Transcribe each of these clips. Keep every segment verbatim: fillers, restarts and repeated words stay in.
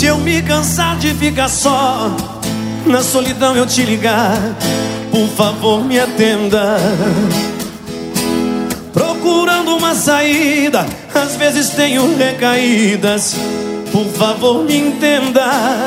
Se eu me cansar de ficar só, na solidão eu te ligar, por favor me atenda. Procurando uma saída, às vezes tenho recaídas, por favor me entenda.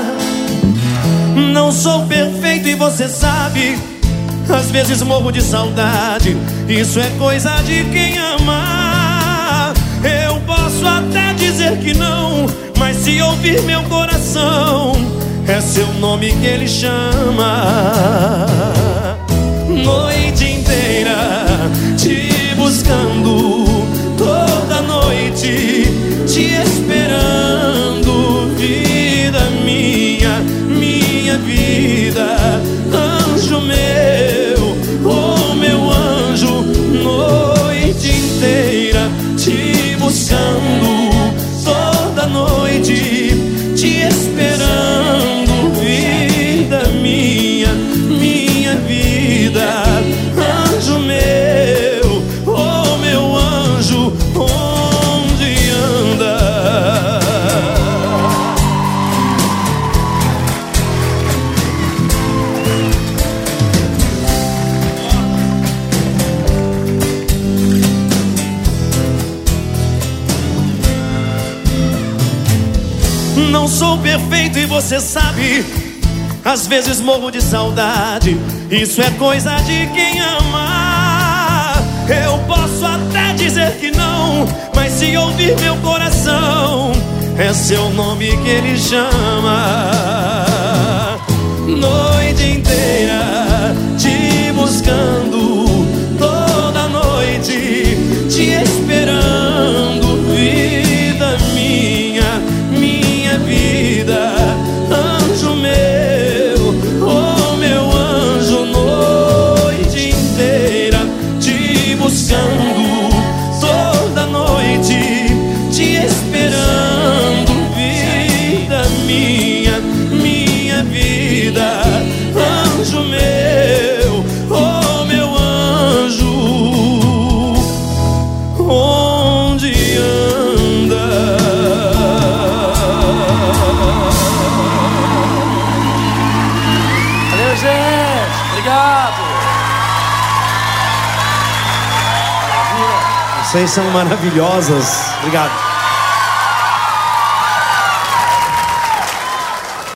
Não sou perfeito e você sabe, às vezes morro de saudade, isso é coisa de quem ama. Eu posso até dizer que não, mas se ouvir meu coração, é seu nome que ele chama. Noite inteira te buscando, toda noite te esperando. Vida minha, minha vida, anjo meu, oh meu anjo. Noite inteira te buscando, toda noite te esperando. Vida minha, minha vida, anjo meu, oh meu anjo, onde anda? Não sou perfeito e você sabe, às vezes morro de saudade, isso é coisa de quem ama. Eu posso até dizer que não, mas se ouvir meu coração, é seu nome que ele chama. Noite inteira te buscando, toda noite te esperando. Vida minha, minha vida, anjo meu, oh meu anjo. Noite inteira te buscando, toda noite te esperando. Vida minha, minha vida, anjo meu, oh meu anjo, onde anda? Valeu, gente. Obrigado. Vocês são maravilhosas. Obrigado.